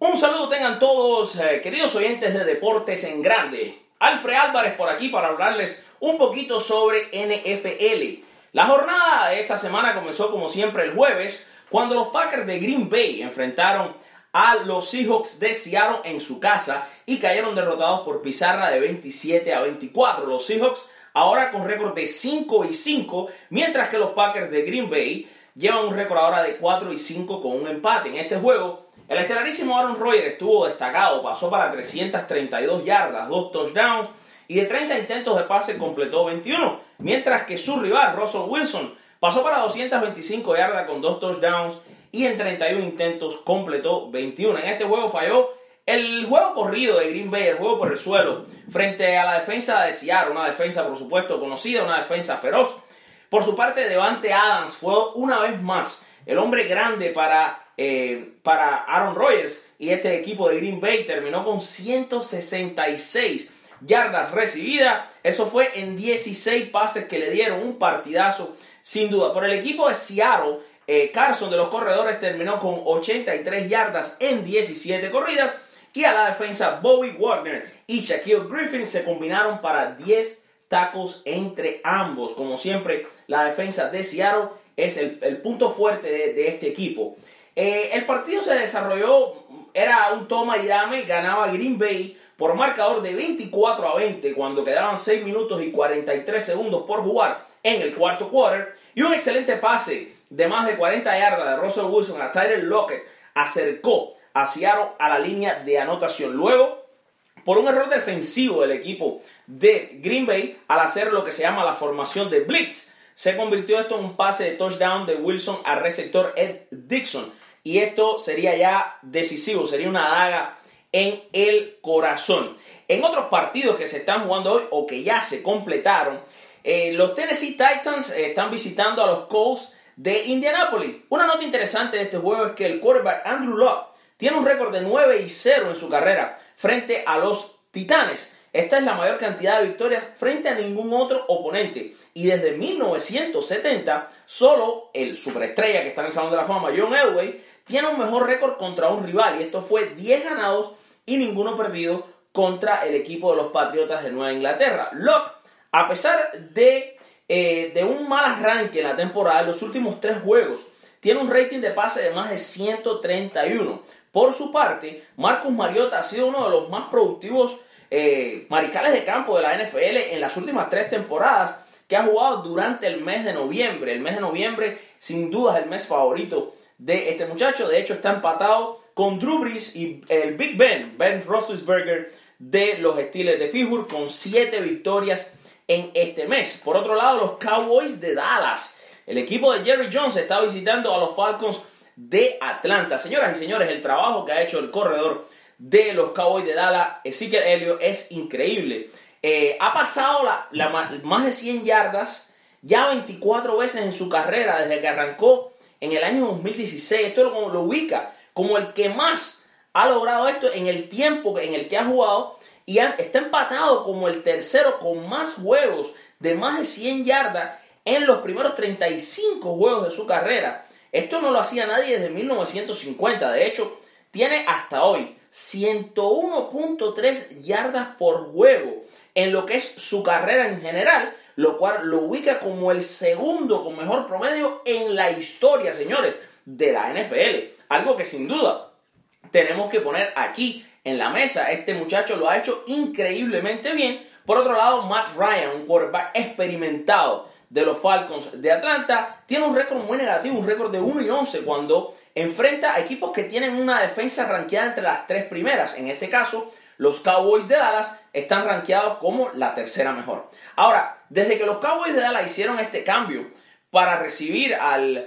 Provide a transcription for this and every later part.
Un saludo tengan todos, queridos oyentes de Deportes en Grande. Alfred Álvarez por aquí para hablarles un poquito sobre NFL. La jornada de esta semana comenzó como siempre el jueves, cuando los Packers de Green Bay enfrentaron a los Seahawks de Seattle en su casa y cayeron derrotados por pizarra de 27-24. Los Seahawks ahora con récord de 5-5, mientras que los Packers de Green Bay llevan un récord ahora de 4-5 con un empate. En este juego, el estelarísimo Aaron Rodgers estuvo destacado, pasó para 332 yardas, 2 touchdowns y de 30 intentos de pase completó 21, mientras que su rival Russell Wilson pasó para 225 yardas con 2 touchdowns y en 31 intentos completó 21. En este juego falló el juego corrido de Green Bay, el juego por el suelo, frente a la defensa de Seattle, una defensa por supuesto conocida, una defensa feroz. Por su parte, Davante Adams fue una vez más el hombre grande para Aaron Rodgers, y este equipo de Green Bay terminó con 166 yardas recibidas. Eso fue en 16 pases que le dieron, un partidazo sin duda. Por el equipo de Seattle, Carson de los corredores terminó con 83 yardas en 17 corridas, y a la defensa Bobby Wagner y Shaquill Griffin se combinaron para 10 tackles entre ambos. Como siempre, la defensa de Seattle es el punto fuerte de este equipo. El partido se desarrolló, era un toma y dame, ganaba Green Bay por marcador de 24-20 cuando quedaban 6 minutos y 43 segundos por jugar en el cuarto quarter, y un excelente pase de más de 40 yardas de Russell Wilson a Tyler Lockett acercó a Seattle a la línea de anotación. Luego, por un error defensivo del equipo de Green Bay, al hacer lo que se llama la formación de blitz, se convirtió esto en un pase de touchdown de Wilson al receptor Ed Dickson, y esto sería ya decisivo, sería una daga en el corazón. En otros partidos que se están jugando hoy o que ya se completaron, los Tennessee Titans están visitando a los Colts de Indianapolis. Una nota interesante de este juego es que el quarterback Andrew Luck tiene un récord de 9-0 en su carrera frente a los Titanes. Esta es la mayor cantidad de victorias frente a ningún otro oponente. Y desde 1970, solo el superestrella que está en el Salón de la Fama, John Elway, tiene un mejor récord contra un rival. Y esto fue 10 ganados y ninguno perdido contra el equipo de los Patriotas de Nueva Inglaterra. Luck, a pesar de un mal arranque en la temporada, en los últimos 3 juegos, tiene un rating de pase de más de 131. Por su parte, Marcus Mariota ha sido uno de los más productivos mariscales de campo de la NFL en las últimas 3 temporadas, que ha jugado durante el mes de noviembre. El mes de noviembre, sin duda, es el mes favorito de este muchacho. De hecho, está empatado con Drew Brees y el Big Ben Roethlisberger de los Steelers de Pittsburgh, con 7 victorias en este mes. Por otro lado, los Cowboys de Dallas. El equipo de Jerry Jones está visitando a los Falcons de Atlanta. Señoras y señores, el trabajo que ha hecho el corredor de los Cowboys de Dallas, Ezekiel Elliott, es increíble. Ha pasado más de 100 yardas ya 24 veces en su carrera desde que arrancó en el año 2016. Esto lo ubica como el que más ha logrado esto en el tiempo en el que ha jugado, y está empatado como el tercero con más juegos de más de 100 yardas en los primeros 35 juegos de su carrera. Esto no lo hacía nadie desde 1950. De hecho, tiene hasta hoy 101.3 yardas por juego en lo que es su carrera en general, lo cual lo ubica como el segundo con mejor promedio en la historia, señores, de la NFL. Algo que sin duda tenemos que poner aquí en la mesa. Este muchacho lo ha hecho increíblemente bien. Por otro lado, Matt Ryan, un quarterback experimentado de los Falcons de Atlanta, tiene un récord muy negativo, un récord de 1-11 cuando enfrenta a equipos que tienen una defensa rankeada entre las 3 primeras. En este caso, los Cowboys de Dallas están rankeados como la tercera mejor. Ahora, desde que los Cowboys de Dallas hicieron este cambio para recibir al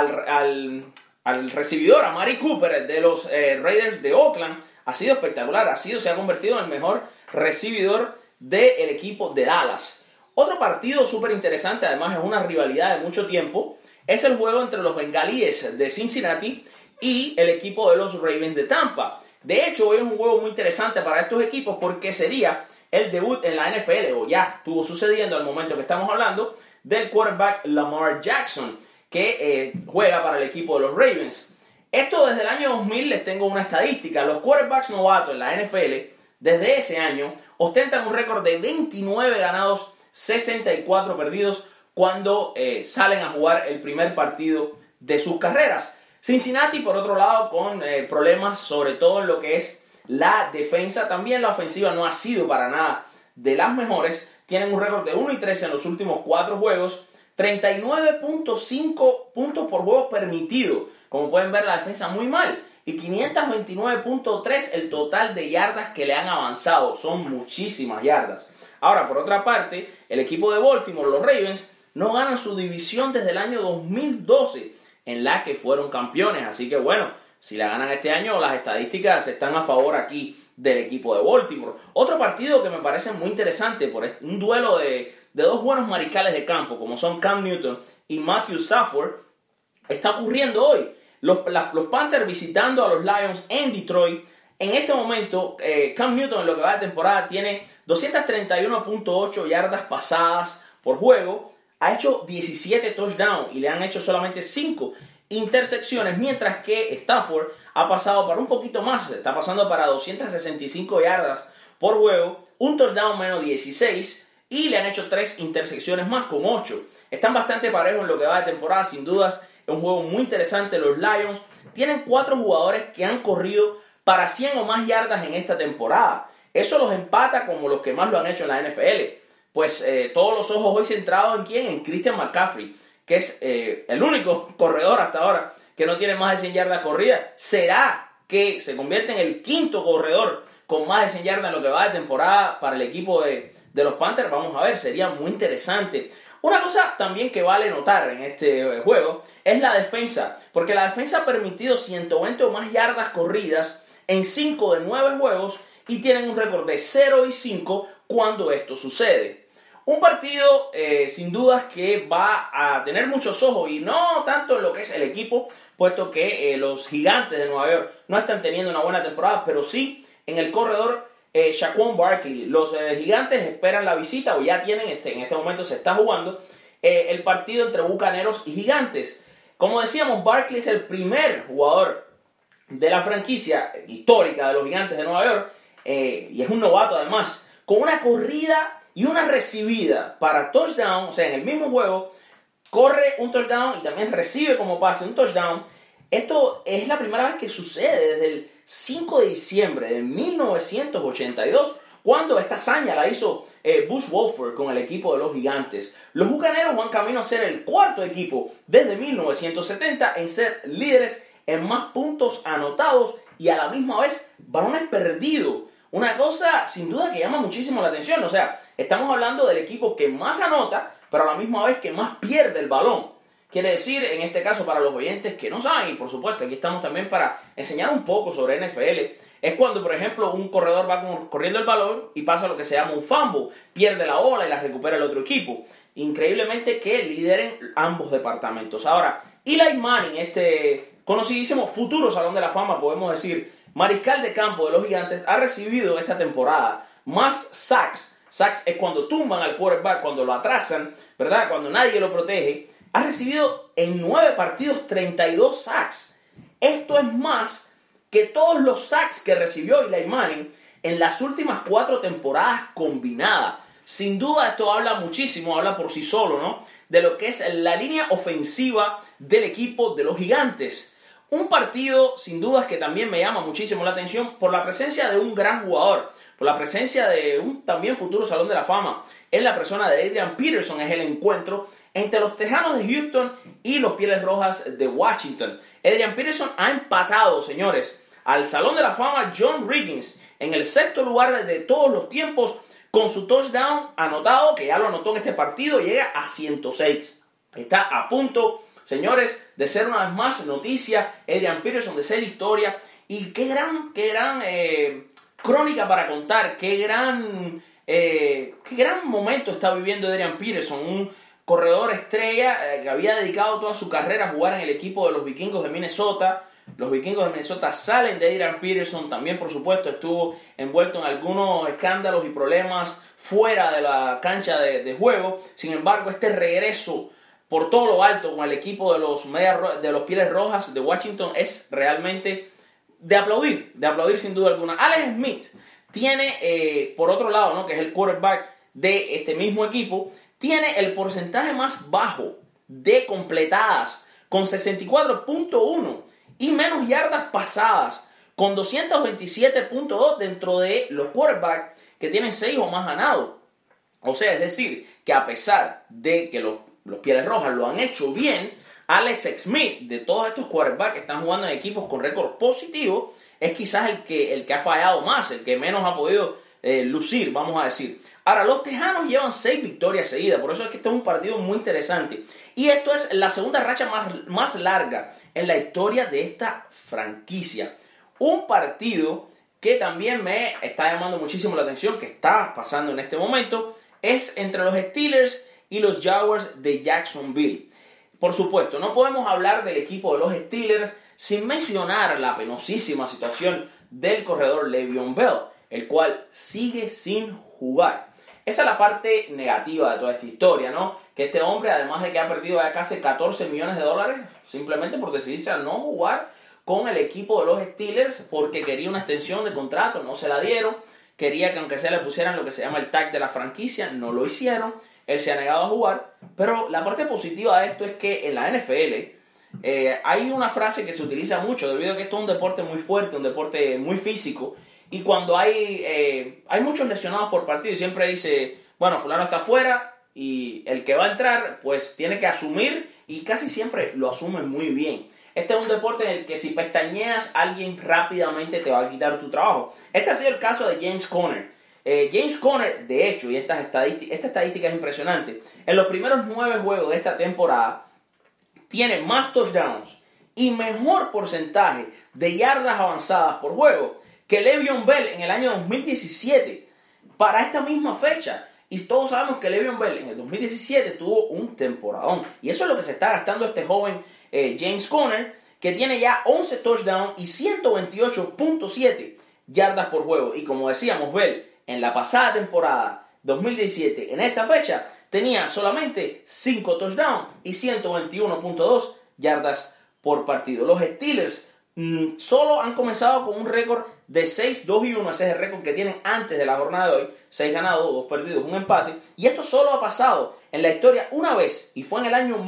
recibidor, a Mari Cooper, de los Raiders de Oakland, ha sido espectacular. Se ha convertido en el mejor recibidor del equipo de Dallas. Otro partido súper interesante, además es una rivalidad de mucho tiempo, es el juego entre los Bengalíes de Cincinnati y el equipo de los Ravens de Tampa. De hecho, hoy es un juego muy interesante para estos equipos porque sería el debut en la NFL, o ya estuvo sucediendo al momento que estamos hablando, del quarterback Lamar Jackson, que juega para el equipo de los Ravens. Esto desde el año 2000 les tengo una estadística. Los quarterbacks novatos en la NFL desde ese año ostentan un récord de 29 ganados, 64 perdidos cuando salen a jugar el primer partido de sus carreras. Cincinnati, por otro lado, con problemas sobre todo en lo que es la defensa. También la ofensiva no ha sido para nada de las mejores. Tienen un récord de 1-13 en los últimos 4 juegos. 39.5 puntos por juego permitido. Como pueden ver, la defensa muy mal. Y 529.3 el total de yardas que le han avanzado. Son muchísimas yardas. Ahora, por otra parte, el equipo de Baltimore, los Ravens, no ganan su división desde el año 2012, en la que fueron campeones. Así que bueno, si la ganan este año, las estadísticas están a favor aquí del equipo de Baltimore. Otro partido que me parece muy interesante, por un duelo de dos buenos mariscales de campo, como son Cam Newton y Matthew Stafford, está ocurriendo hoy. Los Panthers visitando a los Lions en Detroit. En este momento, Cam Newton en lo que va de temporada tiene 231.8 yardas pasadas por juego. Ha hecho 17 touchdowns y le han hecho solamente 5 intersecciones, mientras que Stafford ha pasado para un poquito más. Está pasando para 265 yardas por juego, un touchdown menos 16 y le han hecho 3 intersecciones más con 8. Están bastante parejos en lo que va de temporada, sin dudas. Es un juego muy interesante. Los Lions tienen 4 jugadores que han corrido para 100 o más yardas en esta temporada. Eso los empata como los que más lo han hecho en la NFL. Pues todos los ojos hoy centrados en ¿quién? En Christian McCaffrey, que es el único corredor hasta ahora que no tiene más de 100 yardas corridas. ¿Será que se convierte en el quinto corredor con más de 100 yardas en lo que va de temporada para el equipo de los Panthers? Vamos a ver, sería muy interesante. Una cosa también que vale notar en este juego es la defensa, porque la defensa ha permitido 120 o más yardas corridas en 5 de 9 juegos y tienen un récord de 0-5 cuando esto sucede. Un partido sin dudas que va a tener muchos ojos y no tanto en lo que es el equipo, puesto que los Gigantes de Nueva York no están teniendo una buena temporada, pero sí en el corredor Saquon Barkley. Los Gigantes esperan la visita, o ya tienen, en este momento se está jugando el partido entre Bucaneros y Gigantes. Como decíamos, Barkley es el primer jugador de la franquicia histórica de los Gigantes de Nueva York, y es un novato además, con una corrida y una recibida para touchdown. O sea, en el mismo juego corre un touchdown y también recibe como pase un touchdown. Esto es la primera vez que sucede desde el 5 de diciembre de 1982, cuando esta hazaña la hizo Bush Wolford con el equipo de los Gigantes. Los Bucaneros van camino a ser el cuarto equipo desde 1970 en ser líderes en más puntos anotados y a la misma vez balones perdidos. Una cosa sin duda que llama muchísimo la atención. O sea, estamos hablando del equipo que más anota, pero a la misma vez que más pierde el balón. Quiere decir, en este caso, para los oyentes que no saben, y por supuesto aquí estamos también para enseñar un poco sobre NFL, es cuando, por ejemplo, un corredor va corriendo el balón y pasa lo que se llama un fumble, pierde la bola y la recupera el otro equipo. Increíblemente que lideren ambos departamentos. Ahora, Eli Manning, este conocidísimo futuro Salón de la Fama, podemos decir, mariscal de campo de los Gigantes, ha recibido esta temporada más sacks. Sacks es cuando tumban al quarterback, cuando lo atrasan, ¿verdad? Cuando nadie lo protege. Ha recibido en 9 partidos 32 sacks. Esto es más que todos los sacks que recibió Eli Manning en las últimas 4 temporadas combinadas. Sin duda esto habla muchísimo, habla por sí solo, ¿no? De lo que es la línea ofensiva del equipo de los Gigantes. Un partido sin dudas que también me llama muchísimo la atención por la presencia de un gran jugador, por la presencia de un también futuro Salón de la Fama. En la persona de Adrian Peterson es el encuentro entre los Tejanos de Houston y los Pieles Rojas de Washington. Adrian Peterson ha empatado, señores, al Salón de la Fama John Riggins en el 6º lugar de todos los tiempos con su touchdown anotado, que ya lo anotó en este partido, llega a 106. Está a punto, señores, de ser una vez más noticia Adrian Peterson, de ser historia. Y qué gran crónica para contar, qué gran momento está viviendo Adrian Peterson, un corredor estrella que había dedicado toda su carrera a jugar en el equipo de los Vikingos de Minnesota. Los Vikingos de Minnesota salen de Adrian Peterson. También, por supuesto, estuvo envuelto en algunos escándalos y problemas fuera de la cancha de juego. Sin embargo, este regreso por todo lo alto con el equipo de los Pieles Rojas de Washington es realmente de aplaudir sin duda alguna. Alex Smith tiene, por otro lado, ¿no?, que es el quarterback de este mismo equipo, tiene el porcentaje más bajo de completadas con 64.1 y menos yardas pasadas con 227.2 dentro de los quarterbacks que tienen 6 o más ganados. O sea, es decir, que a pesar de que los Pieles Rojas lo han hecho bien, Alex Smith, de todos estos quarterbacks que están jugando en equipos con récord positivo, es quizás el que ha fallado más, el que menos ha podido lucir, vamos a decir. Ahora, los Tejanos llevan 6 victorias seguidas, por eso es que este es un partido muy interesante. Y esto es la segunda racha más larga en la historia de esta franquicia. Un partido que también me está llamando muchísimo la atención, que está pasando en este momento, es entre los Steelers y los Jaguars de Jacksonville. Por supuesto, no podemos hablar del equipo de los Steelers sin mencionar la penosísima situación del corredor Le'Veon Bell, el cual sigue sin jugar. Esa es la parte negativa de toda esta historia, ¿no? Que este hombre, además de que ha perdido ya casi $14 millones, simplemente por decidirse a no jugar con el equipo de los Steelers porque quería una extensión de contrato, no se la dieron. Quería que aunque sea le pusieran lo que se llama el tag de la franquicia, no lo hicieron. Él se ha negado a jugar, pero la parte positiva de esto es que en la NFL hay una frase que se utiliza mucho debido a que esto es un deporte muy fuerte, un deporte muy físico, y cuando hay muchos lesionados por partido y siempre dice, bueno, fulano está afuera y el que va a entrar pues tiene que asumir, y casi siempre lo asumen muy bien. Este es un deporte en el que si pestañeas alguien rápidamente te va a quitar tu trabajo. Este ha sido el caso de James Conner. James Conner, de hecho, y esta estadística es impresionante, en los primeros 9 juegos de esta temporada tiene más touchdowns y mejor porcentaje de yardas avanzadas por juego que Le'Veon Bell en el año 2017 para esta misma fecha. Y todos sabemos que Le'Veon Bell en el 2017 tuvo un temporadón, y eso es lo que se está gastando este joven James Conner, que tiene ya 11 touchdowns y 128.7 yardas por juego. Y como decíamos, Bell en la pasada temporada 2017, en esta fecha, tenía solamente 5 touchdowns y 121.2 yardas por partido. Los Steelers solo han comenzado con un récord de 6-2-1, ese es el récord que tienen antes de la jornada de hoy, 6 ganados, 2 perdidos, un empate, y esto solo ha pasado en la historia una vez, y fue en el año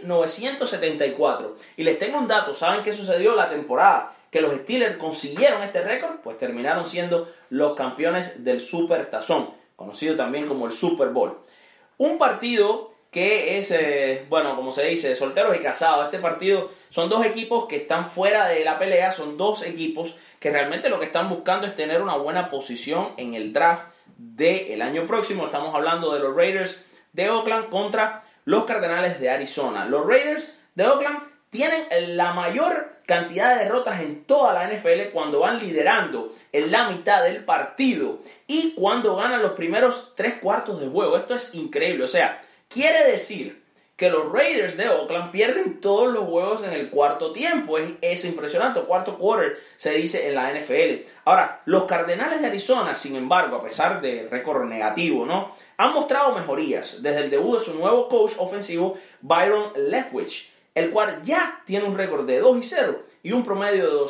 1974. Y les tengo un dato, ¿saben qué sucedió la temporada que los Steelers consiguieron este récord? Pues terminaron siendo los campeones del Super Tazón, conocido también como el Super Bowl. Un partido que es, como se dice, solteros y casados. Este partido son 2 equipos que están fuera de la pelea, son 2 equipos que realmente lo que están buscando es tener una buena posición en el draft del año próximo. Estamos hablando de los Raiders de Oakland contra los Cardenales de Arizona. Los Raiders de Oakland tienen la mayor cantidad de derrotas en toda la NFL cuando van liderando en la mitad del partido y cuando ganan los primeros 3/4 de juego. Esto es increíble, o sea, quiere decir que los Raiders de Oakland pierden todos los juegos en el cuarto tiempo. Es impresionante, cuarto quarter se dice en la NFL. Ahora, los Cardenales de Arizona, sin embargo, a pesar del récord negativo, ¿no?, han mostrado mejorías desde el debut de su nuevo coach ofensivo, Byron Leftwich, el cual ya tiene un récord de 2-0 y un promedio de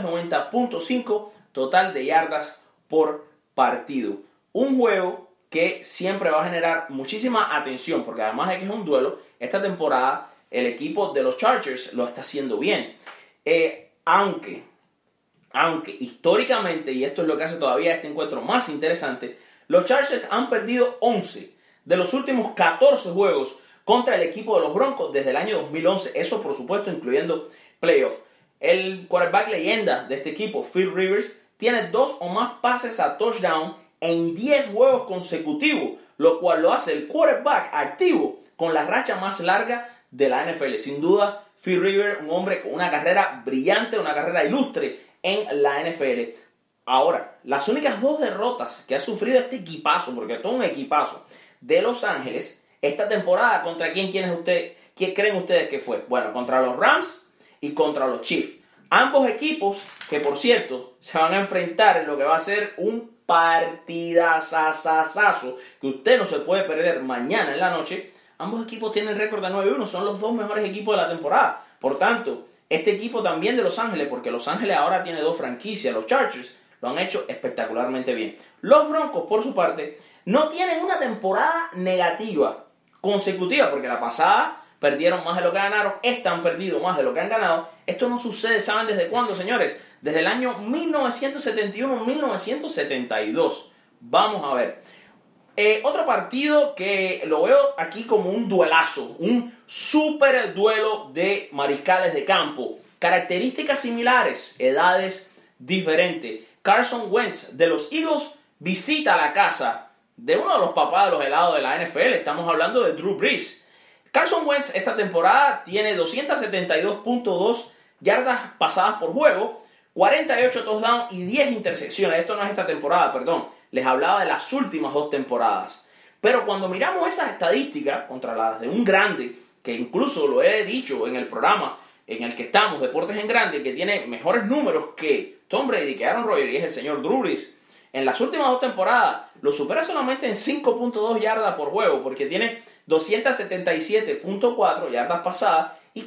290.5 total de yardas por partido. Un juego que siempre va a generar muchísima atención, porque además de que es un duelo, esta temporada el equipo de los Chargers lo está haciendo bien. Aunque históricamente, y esto es lo que hace todavía este encuentro más interesante, los Chargers han perdido 11 de los últimos 14 juegos contra el equipo de los Broncos desde el año 2011. Eso, por supuesto, incluyendo playoffs. El quarterback leyenda de este equipo, Phil Rivers, tiene 2 o más pases a touchdown en 10 juegos consecutivos, lo cual lo hace el quarterback activo con la racha más larga de la NFL. Sin duda, Phil Rivers, un hombre con una carrera brillante, una carrera ilustre en la NFL. Ahora, las únicas 2 derrotas que ha sufrido este equipazo, porque esto es un equipazo, de Los Ángeles esta temporada, ¿contra quién creen ustedes que fue? Bueno, contra los Rams y contra los Chiefs. Ambos equipos que, por cierto, se van a enfrentar en lo que va a ser un partidazazazazo que usted no se puede perder mañana en la noche. Ambos equipos tienen récord de 9-1, son los dos mejores equipos de la temporada. Por tanto, este equipo también de Los Ángeles, porque Los Ángeles ahora tiene dos franquicias, los Chargers, lo han hecho espectacularmente bien. Los Broncos, por su parte, no tienen una temporada negativa consecutiva, porque la pasada perdieron más de lo que ganaron, esta han perdido más de lo que han ganado. Esto no sucede, ¿saben desde cuándo, señores? Desde el año 1971-1972. Vamos a ver. Otro partido que lo veo aquí como un duelazo, un super duelo de mariscales de campo. Características similares, edades diferentes. Carson Wentz de los Eagles visita la casa de uno de los papás de los helados de la NFL. Estamos hablando de Drew Brees. Carson Wentz esta temporada tiene 272.2 yardas pasadas por juego, 48 touchdowns y 10 intercepciones. Esto no es esta temporada, perdón. Les hablaba de las últimas dos temporadas. Pero cuando miramos esas estadísticas contra las de un grande, que incluso lo he dicho en el programa en el que estamos, Deportes en Grande, que tiene mejores números que Tom Brady, que Aaron Rodgers, y es el señor Drew Brees, en las últimas dos temporadas lo supera solamente en 5.2 yardas por juego, porque tiene 277.4 yardas pasadas y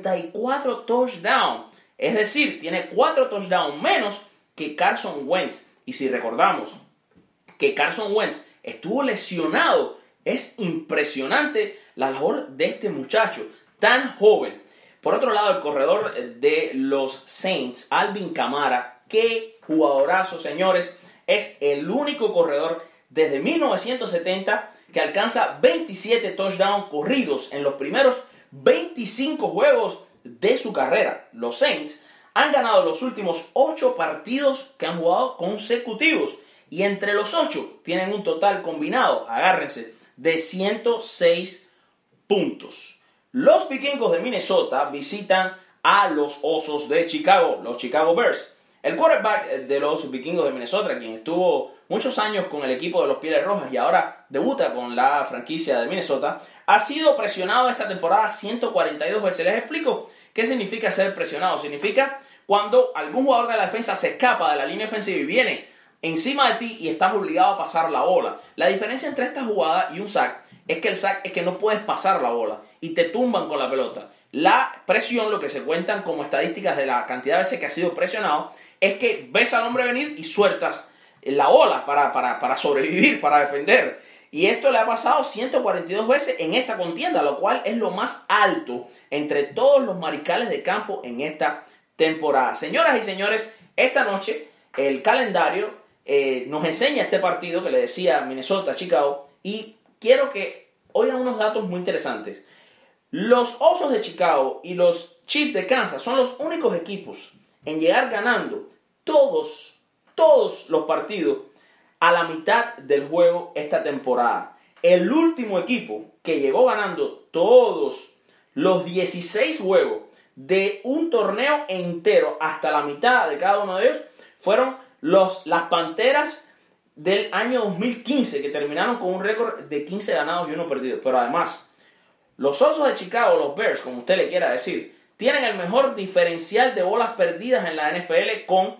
44 touchdowns. Es decir, tiene 4 touchdowns menos que Carson Wentz. Y si recordamos que Carson Wentz estuvo lesionado, es impresionante la labor de este muchacho tan joven. Por otro lado, el corredor de los Saints, Alvin Kamara, qué jugadorazo, señores, es el único corredor desde 1970 que alcanza 27 touchdowns corridos en los primeros 25 juegos de su carrera. Los Saints han ganado los últimos 8 partidos que han jugado consecutivos. Y entre los 8 tienen un total combinado, agárrense, de 106 puntos. Los vikingos de Minnesota visitan a los Osos de Chicago, los Chicago Bears. El quarterback de los vikingos de Minnesota, quien estuvo muchos años con el equipo de los Pieles Rojas y ahora debuta con la franquicia de Minnesota, ha sido presionado esta temporada 142 veces. Les explico qué significa ser presionado. Significa cuando algún jugador de la defensa se escapa de la línea ofensiva y viene encima de ti y estás obligado a pasar la bola. La diferencia entre esta jugada y un sack es que el sack es que no puedes pasar la bola y te tumban con la pelota. La presión, lo que se cuentan como estadísticas de la cantidad de veces que ha sido presionado, es que ves al hombre venir y sueltas la bola para sobrevivir, para defender. Y esto le ha pasado 142 veces en esta contienda, lo cual es lo más alto entre todos los mariscales de campo en esta temporada. Señoras y señores, esta noche el calendario nos enseña este partido que le decía Minnesota-Chicago, y quiero que oigan unos datos muy interesantes. Los Osos de Chicago y los Chiefs de Kansas son los únicos equipos en llegar ganando todos los partidos a la mitad del juego esta temporada. El último equipo que llegó ganando todos los 16 juegos de un torneo entero hasta la mitad de cada uno de ellos fueron las Panteras del año 2015, que terminaron con un récord de 15 ganados y 1 perdido. Pero además, los Osos de Chicago, los Bears, como usted le quiera decir, tienen el mejor diferencial de bolas perdidas en la NFL con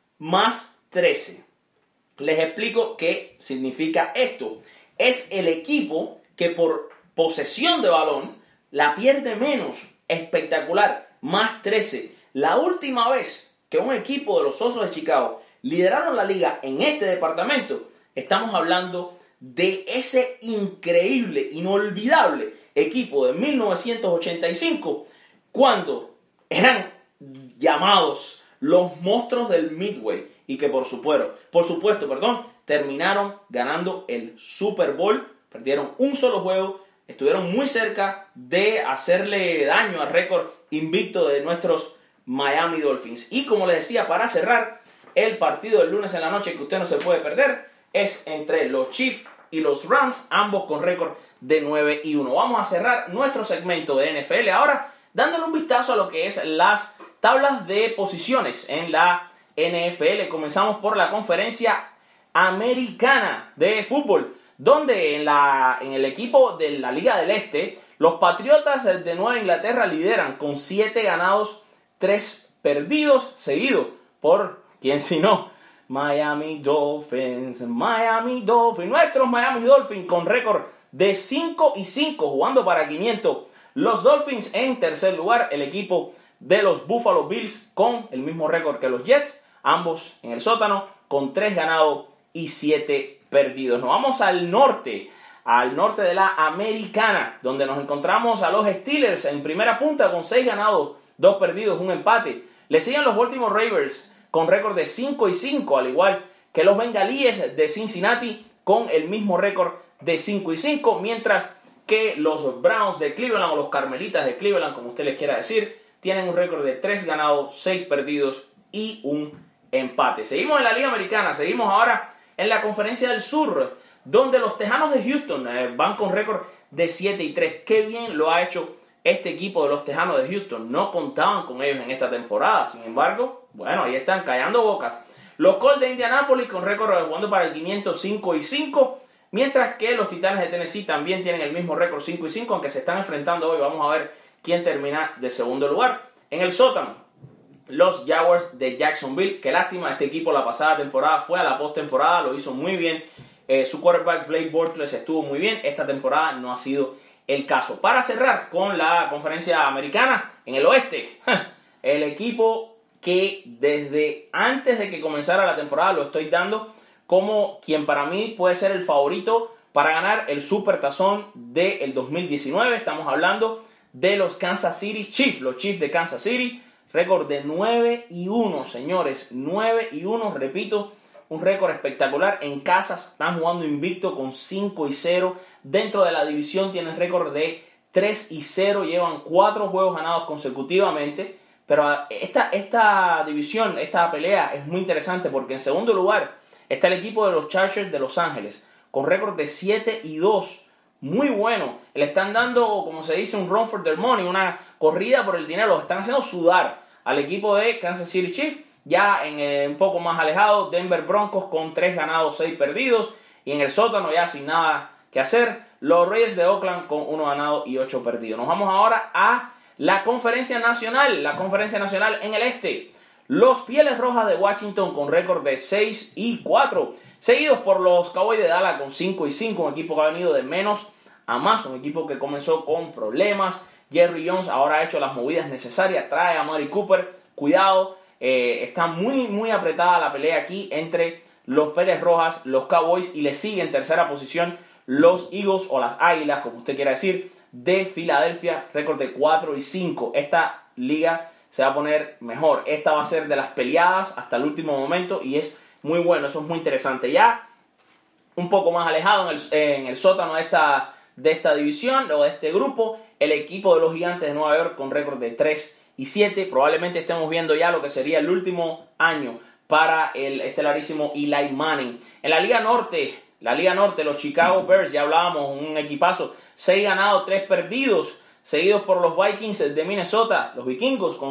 más 13. Les explico qué significa esto. Es el equipo que por posesión de balón la pierde menos. Espectacular, más 13. La última vez que un equipo de los Osos de Chicago lideraron la liga en este departamento, estamos hablando de ese increíble, inolvidable equipo de 1985, cuando eran llamados los monstruos del Midway y que por supuesto, terminaron ganando el Super Bowl. Perdieron un solo juego, estuvieron muy cerca de hacerle daño al récord invicto de nuestros Miami Dolphins. Y como les decía, para cerrar, el partido del lunes en la noche que usted no se puede perder es entre los Chiefs y los Rams, ambos con récord de 9-1. Vamos a cerrar nuestro segmento de NFL ahora dándole un vistazo a lo que es las tablas de posiciones en la NFL. Comenzamos por la conferencia americana de fútbol, donde en el equipo de la Liga del Este, los Patriotas de Nueva Inglaterra lideran con 7 ganados, 3 perdidos, seguido por, ¿quién si no? Miami Dolphins, nuestros Miami Dolphins con récord de 5-5, jugando para 500. Los Dolphins en tercer lugar, el equipo de los Buffalo Bills con el mismo récord que los Jets, ambos en el sótano con 3 ganados y 7 perdidos. Nos vamos al norte de la Americana, donde nos encontramos a los Steelers en primera punta con 6 ganados, 2 perdidos, 1 empate. Le siguen los Baltimore Ravens con récord de 5-5, al igual que los Bengalíes de Cincinnati con el mismo récord de 5-5, mientras que los Browns de Cleveland o los Carmelitas de Cleveland, como usted les quiera decir, tienen un récord de 3 ganados, 6 perdidos y 1 empate. Seguimos en la Liga Americana, seguimos ahora en la Conferencia del Sur, donde los Tejanos de Houston van con récord de 7-3. Qué bien lo ha hecho este equipo de los Tejanos de Houston. No contaban con ellos en esta temporada. Sin embargo, bueno, ahí están callando bocas. Los Colts de Indianapolis con récord jugando para el 505-5, mientras que los Titanes de Tennessee también tienen el mismo récord 5-5, aunque se están enfrentando hoy. Vamos a ver quién termina de segundo lugar. En el sótano, los Jaguars de Jacksonville. Qué lástima, este equipo la pasada temporada fue a la postemporada, lo hizo muy bien. Su quarterback Blake Bortles estuvo muy bien. Esta temporada no ha sido el caso. Para cerrar con la conferencia americana, en el oeste, el equipo que desde antes de que comenzara la temporada lo estoy dando como quien para mí puede ser el favorito para ganar el Supertazón del 2019. Estamos hablando de los Kansas City Chiefs, los Chiefs de Kansas City. Récord de 9-1, señores, 9-1, repito, un récord espectacular. En casa están jugando invicto con 5-0. Dentro de la división tienen récord de 3-0, llevan 4 juegos ganados consecutivamente. Pero esta división, esta pelea es muy interesante porque en segundo lugar está el equipo de los Chargers de Los Ángeles con récord de 7-2. Muy bueno. Le están dando, como se dice, un run for their money, una corrida por el dinero. Los están haciendo sudar al equipo de Kansas City Chiefs. Ya un poco más alejado, Denver Broncos con 3 ganados, 6 perdidos. Y en el sótano ya sin nada que hacer, los Raiders de Oakland con 1 ganado y 8 perdidos. Nos vamos ahora a la Conferencia Nacional. La Conferencia Nacional en el este. Los Pieles Rojas de Washington con récord de 6-4. Seguidos por los Cowboys de Dallas con 5-5. Un equipo que ha venido de menos a más. Un equipo que comenzó con problemas. Jerry Jones ahora ha hecho las movidas necesarias. Trae a Amari Cooper. Cuidado. Está muy apretada la pelea aquí entre los Pieles Rojas, los Cowboys, y le sigue en tercera posición los Eagles o las Águilas, como usted quiera decir, de Filadelfia, récord de 4-5. Esta liga se va a poner mejor. Esta va a ser de las peleadas hasta el último momento y es muy bueno, eso es muy interesante. Ya un poco más alejado en el sótano de esta división o de este grupo, el equipo de los Gigantes de Nueva York con récord de 3-7. Probablemente estemos viendo ya lo que sería el último año para el estelarísimo Eli Manning. En la Liga Norte, los Chicago Bears, ya hablábamos, un equipazo, 6 ganados, 3 perdidos, seguidos por los Vikings de Minnesota, los vikingos con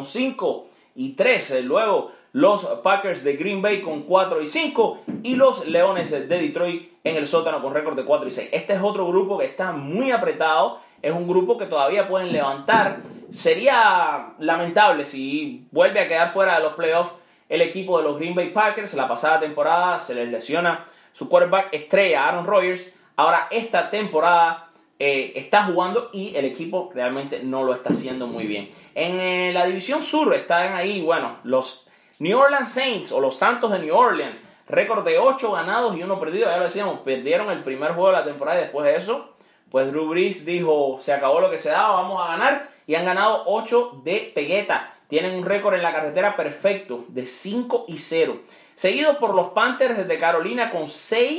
5-3, luego los Packers de Green Bay con 4-5 y los Leones de Detroit en el sótano con récord de 4-6. Este es otro grupo que está muy apretado, es un grupo que todavía pueden levantar. Sería lamentable si vuelve a quedar fuera de los playoffs el equipo de los Green Bay Packers. La pasada temporada se les lesiona su quarterback estrella, Aaron Rodgers. Ahora esta temporada está jugando y el equipo realmente no lo está haciendo muy bien. En la división sur están ahí, bueno, los New Orleans Saints o los Santos de New Orleans. Récord de 8 ganados y 1 perdido. Ya lo decíamos, perdieron el primer juego de la temporada y después de eso, pues Drew Brees dijo, se acabó lo que se daba, vamos a ganar. Y han ganado 8 de pegueta. Tienen un récord en la carretera perfecto de 5-0. Seguidos por los Panthers de Carolina con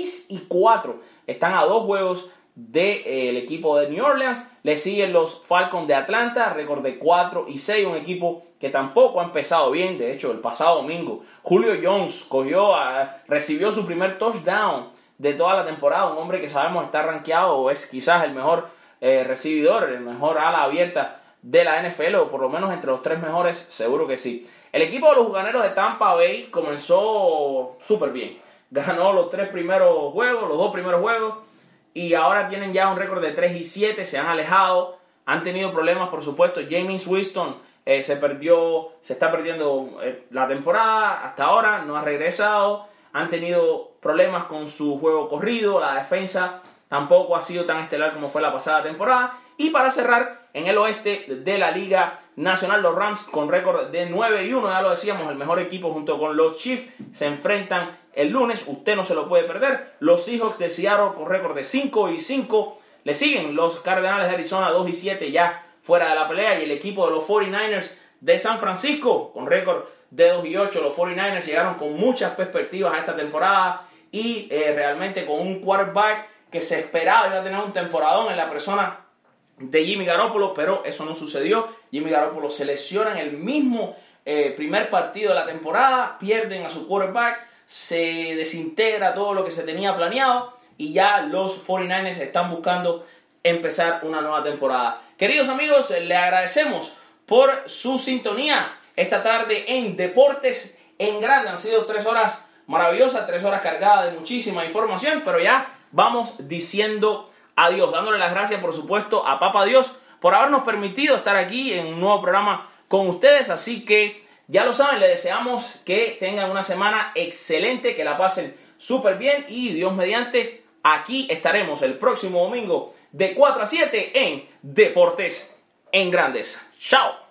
6-4. Están a 2 juegos del equipo de New Orleans. Le siguen los Falcons de Atlanta, récord de 4-6. Un equipo que tampoco ha empezado bien. De hecho, el pasado domingo, Julio Jones recibió su primer touchdown de toda la temporada. Un hombre que sabemos está rankeado o es quizás el mejor recibidor, el mejor ala abierta de la NFL, o por lo menos entre los 3 mejores, seguro que sí. El equipo de los Bucaneros de Tampa Bay comenzó súper bien. Ganó los 2 primeros juegos, y ahora tienen ya un récord de 3-7, se han alejado, han tenido problemas, por supuesto. Jameis Winston se está perdiendo la temporada, hasta ahora no ha regresado. Han tenido problemas con su juego corrido, la defensa tampoco ha sido tan estelar como fue la pasada temporada. Y para cerrar, en el oeste de la Liga Nacional, los Rams con récord de 9-1, ya lo decíamos, el mejor equipo junto con los Chiefs, se enfrentan el lunes, usted no se lo puede perder. Los Seahawks de Seattle con récord de 5-5, le siguen los Cardenales de Arizona 2-7 ya fuera de la pelea, y el equipo de los 49ers de San Francisco con récord de 2-8. Los 49ers llegaron con muchas perspectivas a esta temporada y realmente con un quarterback que se esperaba iba a tener un temporadón en la persona de Jimmy Garoppolo, pero eso no sucedió. Jimmy Garoppolo se lesiona en el mismo primer partido de la temporada, pierden a su quarterback, se desintegra todo lo que se tenía planeado y ya los 49ers están buscando empezar una nueva temporada. Queridos amigos, le agradecemos por su sintonía esta tarde en Deportes en Grande. Han sido 3 horas maravillosas, 3 horas cargadas de muchísima información, pero ya vamos diciendo adiós, dándole las gracias por supuesto a Papá Dios por habernos permitido estar aquí en un nuevo programa con ustedes. Así que ya lo saben, le deseamos que tengan una semana excelente, que la pasen súper bien y Dios mediante aquí estaremos el próximo domingo de 4 a 7 en Deportes en Grandes. ¡Chao!